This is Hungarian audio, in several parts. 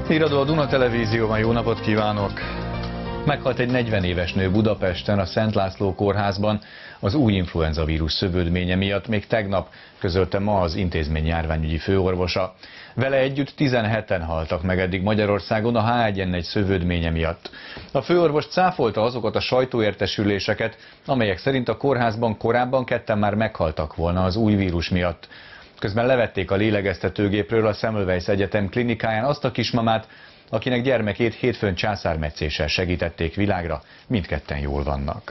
Híradó a Duna Televízióban, jó napot kívánok! Meghalt egy 40 éves nő Budapesten, a Szent László kórházban az új influenzavírus szövődménye miatt, még tegnap közölte ma az intézmény járványügyi főorvosa. Vele együtt 17-en haltak meg eddig Magyarországon a H1N1 szövődménye miatt. A főorvos cáfolta azokat a sajtóértesüléseket, amelyek szerint a kórházban korábban ketten már meghaltak volna az új vírus miatt. Közben levették a lélegeztetőgépről a Semmelweis Egyetem klinikáján azt a kismamát, akinek gyermekét hétfőn császármetszéssel segítették világra, mindketten jól vannak.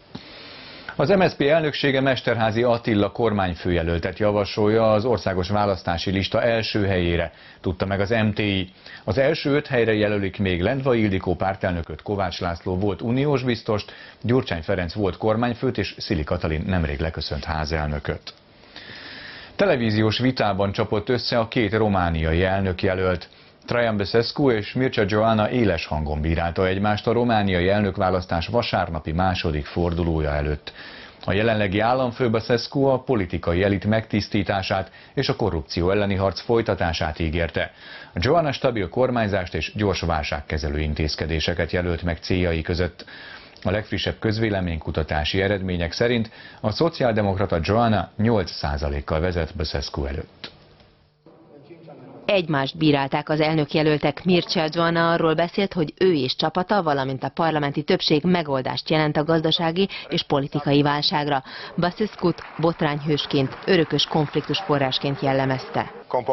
Az MSZP elnöksége Mesterházy Attila kormányfőjelöltet javasolja az országos választási lista első helyére, tudta meg az MTI. Az első 5 helyre jelölik még Lendvai Ildikó pártelnököt, Kovács László volt uniós biztost, Gyurcsány Ferenc volt kormányfőt és Szili Katalin nemrég leköszönt házelnököt. Televíziós vitában csapott össze a két romániai elnökjelölt. Traian Băsescu és Mircea Joana éles hangon bírálta egymást a romániai elnökválasztás vasárnapi második fordulója előtt. A jelenlegi államfő Băsescu a politikai elit megtisztítását és a korrupció elleni harc folytatását ígérte. Joana stabil kormányzást és gyors válságkezelő intézkedéseket jelölt meg céljai között. A legfrissebb közvéleménykutatási eredmények szerint a szociáldemokrata Joana 8%-kal vezet Băsescu előtt. Egymást bírálták az elnökjelöltek. Mircea Joana arról beszélt, hogy ő és csapata, valamint a parlamenti többség megoldást jelent a gazdasági és politikai válságra. Băsescut botrányhősként, örökös konfliktus forrásként jellemezte.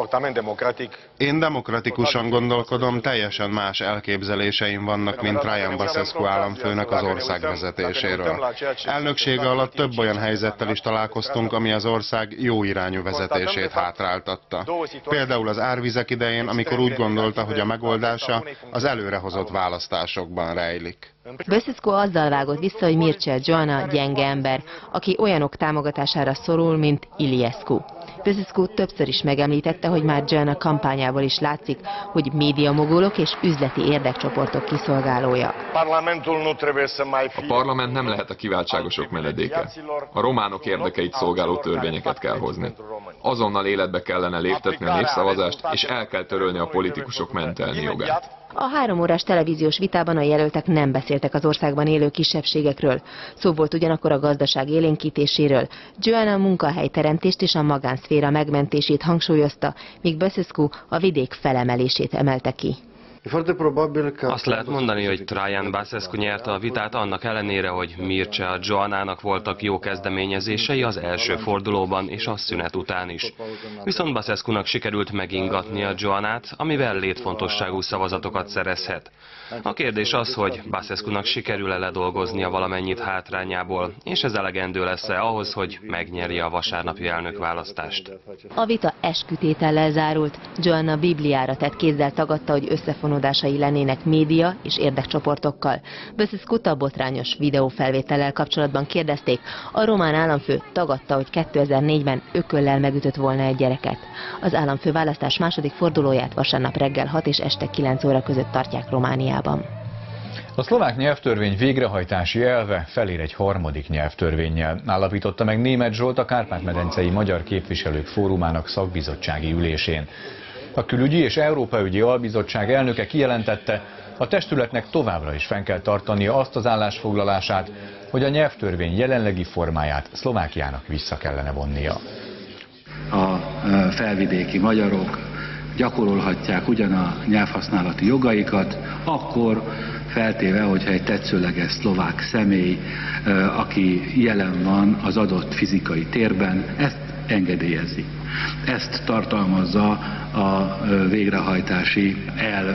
Én demokratikusan gondolkodom, teljesen más elképzeléseim vannak, mint Traian Băsescu államfőnek az ország vezetéséről. Elnöksége alatt több olyan helyzettel is találkoztunk, ami az ország jó irányú vezetését hátráltatta. Például az árvizek idején, amikor úgy gondolta, hogy a megoldása az előrehozott választásokban rejlik. Băsescu azzal vágott vissza, hogy Mircea Joana gyenge ember, aki olyanok támogatására szorul, mint Iliescu. Băsescu többször is megemlítette, hogy már Joana kampányából is látszik, hogy médiamogulok és üzleti érdekcsoportok kiszolgálója. A parlament nem lehet a kiváltságosok menedéke. A románok érdekeit szolgáló törvényeket kell hozni. Azonnal életbe kellene léptetni a népszavazást, és el kell törölni a politikusok mentelni jogát. A 3 órás televíziós vitában a jelöltek nem beszéltek az országban élő kisebbségekről. Szó volt ugyanakkor a gazdaság élénkítéséről. Joana a munkahelyteremtést és a magánszféra megmentését hangsúlyozta, míg Băsescu a vidék felemelését emelte ki. Azt lehet mondani, hogy Traian Băsescu nyerte a vitát annak ellenére, hogy Mircea Joanának voltak jó kezdeményezései az első fordulóban és a szünet után is. Viszont Băsescunak sikerült megingatnia Joanát, amivel létfontosságú szavazatokat szerezhet. A kérdés az, hogy Băsescunak sikerül-e ledolgoznia valamennyit hátrányából, és ez elegendő lesz-e ahhoz, hogy megnyerje a vasárnapi elnökválasztást. A vita eskütétellel zárult. Joana Bibliára tett kézzel tagadta, hogy összefonódásai lennének média és érdekcsoportokkal. Băsescut a botrányos videófelvétellel kapcsolatban kérdezték. A román államfő tagadta, hogy 2004-ben ököllel megütött volna egy gyereket. Az államfő választás második fordulóját vasárnap reggel 6 és este 9 óra között tartják Romániában. A szlovák nyelvtörvény végrehajtási elve felér egy harmadik nyelvtörvénnyel, állapította meg Németh Zsolt, a Kárpát-medencei Magyar Képviselők Fórumának szakbizottsági ülésén. A Külügyi és Európaügyi Albizottság elnöke kijelentette, a testületnek továbbra is fenn kell tartania azt az állásfoglalását, hogy a nyelvtörvény jelenlegi formáját Szlovákiának vissza kellene vonnia. A felvidéki magyarok gyakorolhatják ugyan a nyelvhasználati jogaikat, akkor feltéve, hogyha egy tetszőleges szlovák személy, aki jelen van az adott fizikai térben, ezt engedélyezi. Ezt tartalmazza a végrehajtási elv.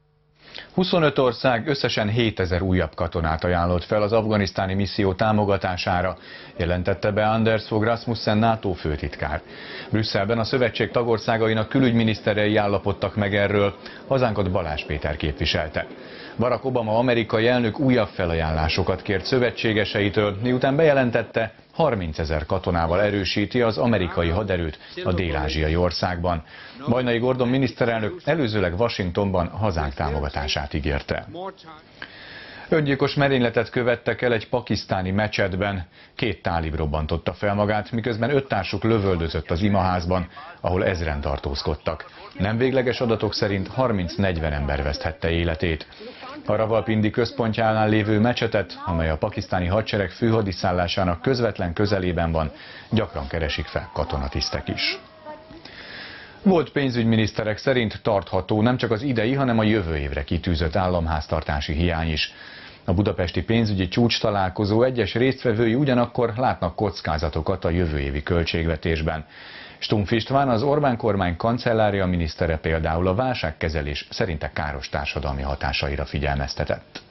25 ország összesen 7000 újabb katonát ajánlott fel az afganisztáni misszió támogatására, jelentette be Anders Fogh Rasmussen NATO főtitkár. Brüsszelben a szövetség tagországainak külügyminiszterei állapodtak meg erről, hazánkat Balázs Péter képviselte. Barack Obama amerikai elnök újabb felajánlásokat kért szövetségeseitől, miután bejelentette, 30 000 katonával erősíti az amerikai haderőt a dél-ázsiai országban. Bajnai Gordon miniszterelnök előzőleg Washingtonban hazánk támogatását ígérte. Öngyilkos merényletet követtek el egy pakisztáni mecsetben. 2 tálib robbantotta fel magát, miközben 5 társuk lövöldözött az imaházban, ahol ezren tartózkodtak. Nem végleges adatok szerint 30-40 ember veszthette életét. A Rawalpindi központjánál lévő mecsetet, amely a pakisztáni hadsereg főhadiszállásának közvetlen közelében van, gyakran keresik fel katonatisztek is. Volt pénzügyminiszterek szerint tartható nem csak az idei, hanem a jövő évre kitűzött államháztartási hiány is. A budapesti pénzügyi csúcstalálkozó egyes résztvevői ugyanakkor látnak kockázatokat a jövő évi költségvetésben. Stumpf István, az Orbán kormány kancellárja minisztere például a válságkezelés szerinte káros társadalmi hatásaira figyelmeztetett.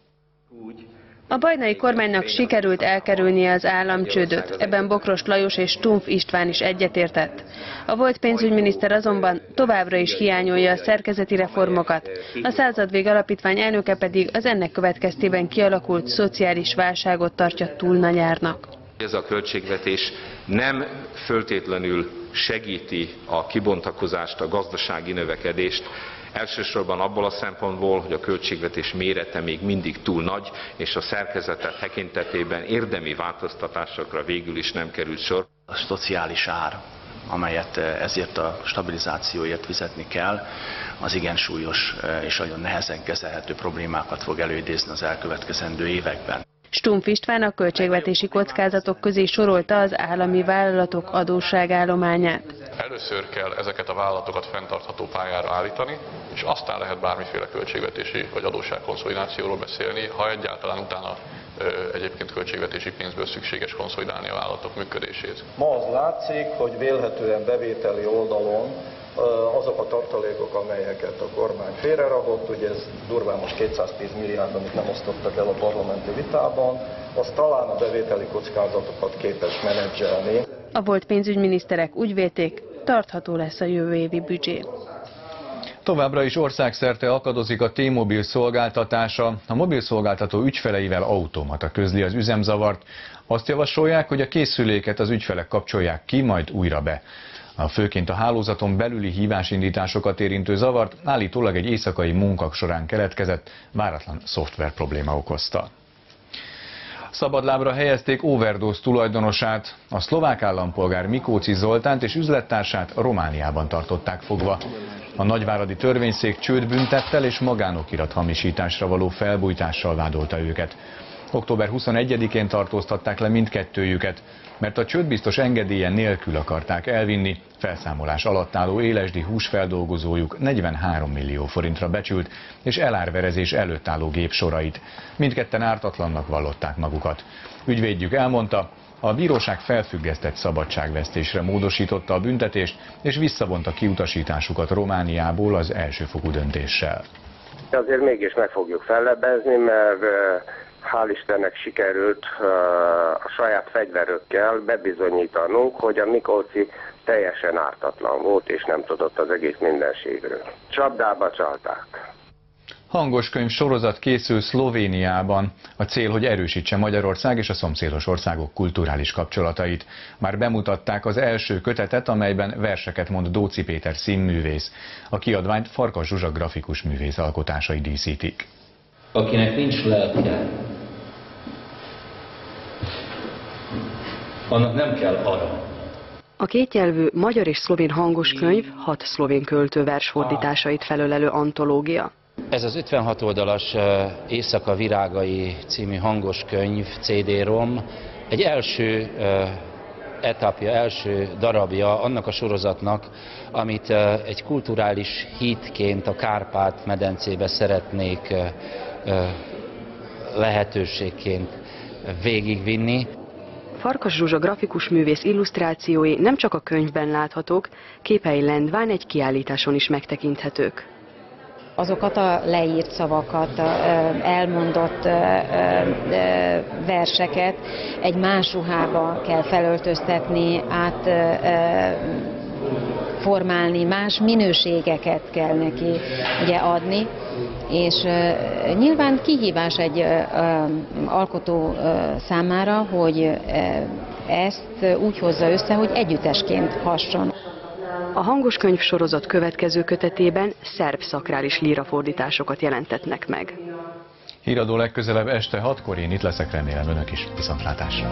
A bajnai kormánynak sikerült elkerülnie az államcsődöt, ebben Bokros Lajos és Stumpf István is egyetértett. A volt pénzügyminiszter azonban továbbra is hiányolja a szerkezeti reformokat, a Századvég Alapítvány elnöke pedig az ennek következtében kialakult szociális válságot tartja túl nagy árnak. Ez a költségvetés nem föltétlenül segíti a kibontakozást, a gazdasági növekedést, elsősorban abból a szempontból, hogy a költségvetés mérete még mindig túl nagy, és a szerkezete tekintetében érdemi változtatásokra végül is nem került sor. A szociális ár, amelyet ezért a stabilizációért fizetni kell, az igen súlyos és nagyon nehezen kezelhető problémákat fog előidézni az elkövetkezendő években. Stumpf István a költségvetési kockázatok közé sorolta az állami vállalatok adósságállományát. Először kell ezeket a vállalatokat fenntartható pályára állítani, és aztán lehet bármiféle költségvetési vagy adósságkonszolidációról beszélni, ha egyáltalán utána egyébként költségvetési pénzből szükséges konszolidálni a vállalatok működését. Ma az látszik, hogy vélhetően bevételi oldalon azok a tartalékok, amelyeket a kormány félrerakott, ugye ez durván most 210 milliárd, amit nem osztottak el a parlamenti vitában, az talán a bevételi kockázatokat képes menedzselni. A volt pénzügyminiszterek úgy vélték, tartható lesz a jövő évi büdzsé. Továbbra is országszerte akadozik a T-Mobil szolgáltatása. A mobilszolgáltató ügyfeleivel automata közli az üzemzavart. Azt javasolják, hogy a készüléket az ügyfelek kapcsolják ki, majd újra be. A főként a hálózaton belüli hívásindításokat érintő zavart állítólag egy éjszakai munkak során keletkezett, váratlan szoftver probléma okozta. Szabadlábra helyezték overdose tulajdonosát, a szlovák állampolgár Mikóci Zoltánt és üzlettársát Romániában tartották fogva. A nagyváradi törvényszék csődbüntettel és magánokirat hamisításra való felbujtással vádolta őket. Október 21-én tartóztatták le mindkettőjüket, mert a csődbiztos engedélye nélkül akarták elvinni felszámolás alatt álló élesdi húsfeldolgozójuk 43 millió forintra becsült és elárverezés előtt álló gépsorait. Mindketten ártatlannak vallották magukat. Ügyvédjük elmondta, a bíróság felfüggesztett szabadságvesztésre módosította a büntetést és visszavonta kiutasításukat Romániából az elsőfokú döntéssel. Azért mégis meg fogjuk fellebbezni, mert hál' Istennek sikerült a saját fegyverökkel bebizonyítanunk, hogy a Mikóci teljesen ártatlan volt, és nem tudott az egész mindenségről. Csapdába csalták. Hangoskönyv sorozat készül Szlovéniában. A cél, hogy erősítse Magyarország és a szomszédos országok kulturális kapcsolatait. Már bemutatták az első kötetet, amelyben verseket mond Dóczy Péter színművész. A kiadványt Farkas Zsuzsa grafikus művész alkotásai díszítik. Akinek nincs lelke, annak nem kell arra. A kétnyelvű magyar és szlovén hangoskönyv 6 szlovén költő versfordításait felölelő antológia. Ez az 56 oldalas Éjszaka virágai című hangoskönyv CD-rom egy első etapja, első darabja annak a sorozatnak, amit egy kulturális hídként a Kárpát-medencébe szeretnék lehetőségként végigvinni. Farkas Zsuzsa grafikus művész illusztrációi nem csak a könyvben láthatók, képei lendván egy kiállításon is megtekinthetők. Azokat a leírt szavakat, elmondott verseket egy más ruhába kell felöltöztetni, átformálni, más minőségeket kell neki ugye adni, és nyilván kihívás egy alkotó számára, hogy ezt úgy hozza össze, hogy együttesként hasson. A hangoskönyv sorozat következő kötetében szerb szakrális lírafordításokat jelentetnek meg. Híradó legközelebb este 6-kor, én itt leszek, remélem önök is. Viszontlátásra!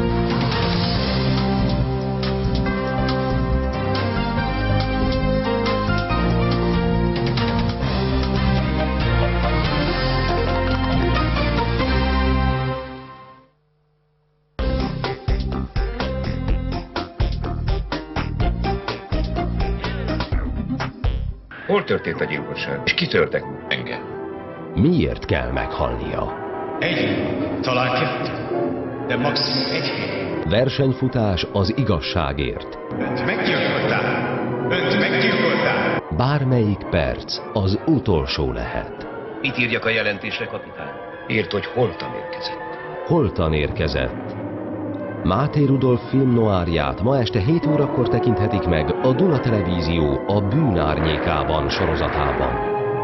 Hol történt a gyilkosság? És kitörtek engem? Miért kell meghalnia? Talán 2, de maximum 1 fél. Versenyfutás az igazságért. Önt meggyilkolták! Bármelyik perc az utolsó lehet. Mit írjak a jelentésre, kapitány? Írt, hogy holtan érkezett. Holtan érkezett. Máté Rudolf film noárját ma este 7 órakor tekinthetik meg a Duna Televízió a Bűn árnyékában sorozatában.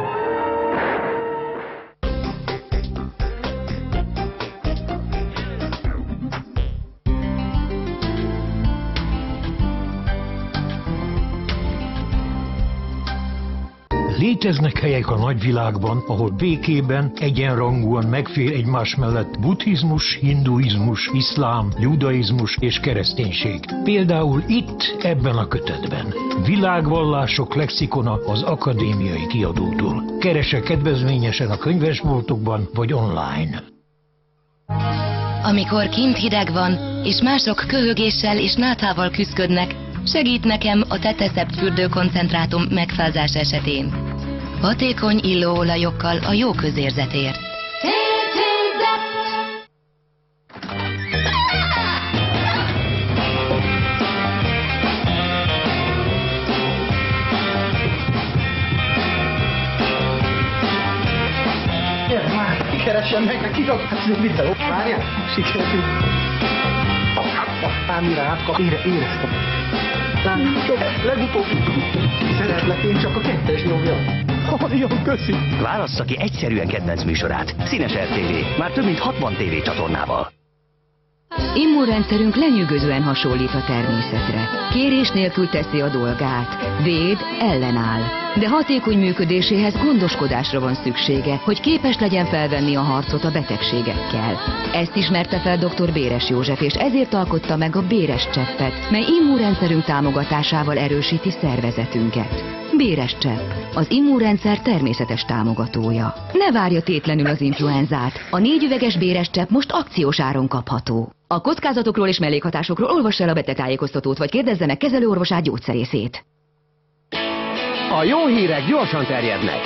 Léteznek helyek a nagyvilágban, ahol békében, egyenrangúan megfér egymás mellett buddhizmus, hinduizmus, iszlám, judaizmus és kereszténység. Például itt, ebben a kötetben. Világvallások lexikona az akadémiai kiadótól. Keresse kedvezményesen a könyvesboltokban vagy online. Amikor kint hideg van, és mások köhögéssel és náthával küszködnek, segít nekem a teteszept fürdőkoncentrátum megfázás esetén. Hatékony illóolajokkal a jó közérzetért. Keressen meg, neki a videó. Várjál, sikerült. Mire átkap, éreztem. Legutóbb szeretlek, én csak a 2-es nyomja. Jó, köszi. Válassza ki egyszerűen kedvenc műsorát. Színes RTV, már több mint 60 tévécsatornával. Immunrendszerünk lenyűgözően hasonlít a természetre. Kérés nélkül teszi a dolgát, véd, ellenáll. De hatékony működéséhez gondoskodásra van szüksége, hogy képes legyen felvenni a harcot a betegségekkel. Ezt ismerte fel dr. Béres József, és ezért alkotta meg a Béres cseppet, mely immunrendszerünk támogatásával erősíti szervezetünket. Béres csepp, az immunrendszer természetes támogatója. Ne várja tétlenül az influenzát. A 4 üveges Béres csepp most akciós áron kapható. A kockázatokról és mellékhatásokról olvassa el a betegtájékoztatót, vagy kérdezze meg kezelőorvosát, gyógyszerészét. A jó hírek gyorsan terjednek.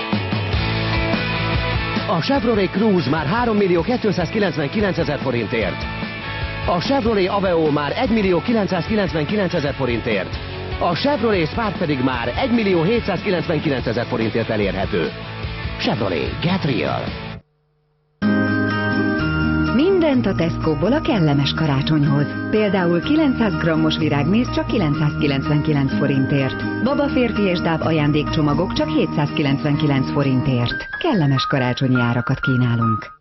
A Chevrolet Cruze már 3.299.000 forintért. A Chevrolet Aveo már 1.999.000 forintért. A Chevrolet Spark pedig már 1.799.000 forintért elérhető. Chevrolet, get real! Mindent a Tesco-ból a kellemes karácsonyhoz. Például 900 g-os virágméz csak 999 forintért. Baba férfi és dáb ajándékcsomagok csak 799 forintért. Kellemes karácsonyi árakat kínálunk.